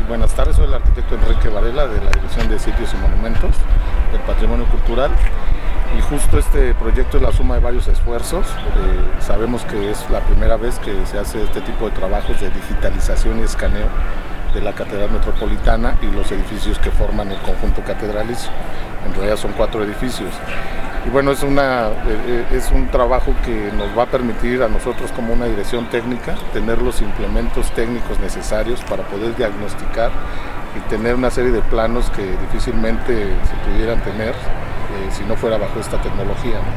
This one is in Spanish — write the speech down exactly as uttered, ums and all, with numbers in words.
buenas tardes, soy el arquitecto Enrique Varela de la Dirección de Sitios y Monumentos del Patrimonio Cultural, y justo este proyecto es la suma de varios esfuerzos. Eh, sabemos que es la primera vez que se hace este tipo de trabajos de digitalización y escaneo de la Catedral Metropolitana y los edificios que forman el conjunto catedralicio. En realidad son cuatro edificios. Y bueno, es, una, es un trabajo que nos va a permitir a nosotros como una dirección técnica tener los implementos técnicos necesarios para poder diagnosticar y tener una serie de planos que difícilmente se pudieran tener eh, si no fuera bajo esta tecnología, ¿no?